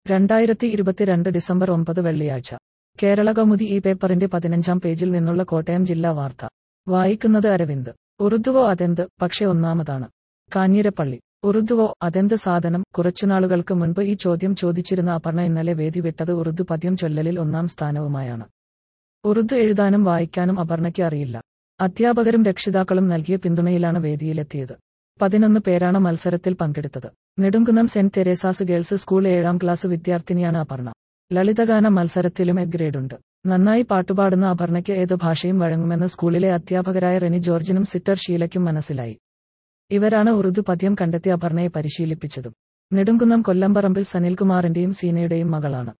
2022 December 9 വെള്ളിയാഴ്ച. കേരളകൗമുദി ഈ പേപ്പറിന്റെ 15-ാം പേജിൽ നിന്നുള്ള കോട്ടയം ജില്ലാ വാർത്ത. വായിക്കുന്നത് അരവിന്ദ്. ഉറുദുവോ അതെന്ത്, പക്ഷെ ഒന്നാമതാണ്. കാഞ്ഞിരപ്പള്ളി. ഉറുദുവോ അതെന്ത് സാധനം? കുറച്ചുനാളുകൾക്ക് മുൻപ് ഈ ചോദ്യം ചോദിച്ചിരുന്ന അപർണ ഇന്നലെ വേദി വിട്ടത് ഉറുദു പദ്യം ചൊല്ലലിൽ 1-ാം സ്ഥാനവുമായാണ്. ഉറുദു എഴുതാനും വായിക്കാനും അപർണയ്ക്ക് അറിയില്ല. അധ്യാപകരും രക്ഷിതാക്കളും നൽകിയ പിന്തുണയിലാണ് വേദിയിലെത്തിയത്. 11 പേരാണ് മത്സരത്തിൽ പങ്കെടുത്തത്. Nedumkunnam saint Teresa's girls school 7-ാം ക്ലാസ് വിദ്യാർത്ഥിനിയാണ് അപർണ. ലളിതഗാന മത്സരത്തിലും എ ഗ്രേഡുണ്ട്. നന്നായി പാട്ടുപാടുന്ന അപർണയ്ക്ക് ഏത് ഭാഷയും വഴങ്ങുമെന്ന് സ്കൂളിലെ അധ്യാപകരായ റെനി ജോർജിനും സിറ്റർ ഷീലയ്ക്കും മനസ്സിലായി. ഇവരാണ് ഉറുദു പദ്യം കണ്ടെത്തി അപർണയെ പരിശീലിപ്പിച്ചതും. നെടുംകുന്നം കൊല്ലംപറമ്പിൽ സനിൽകുമാറിന്റെയും സീനയുടെയും മകളാണ്.